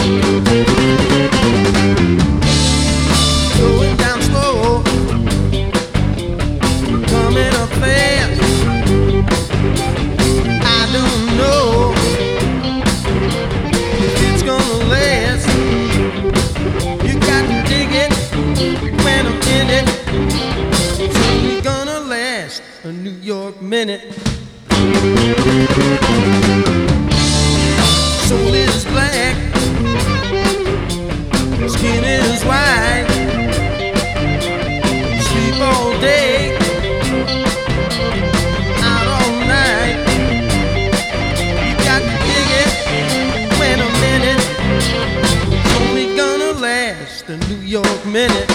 Going down slow, coming up fast. I don't know if it's gonna last. You got to dig it when I'm in it. It's only gonna last a New York minute. Soul is black, skin is white. Sleep all day, out all night. You got to dig it when I'm in it. It's only gonna last a New York minute.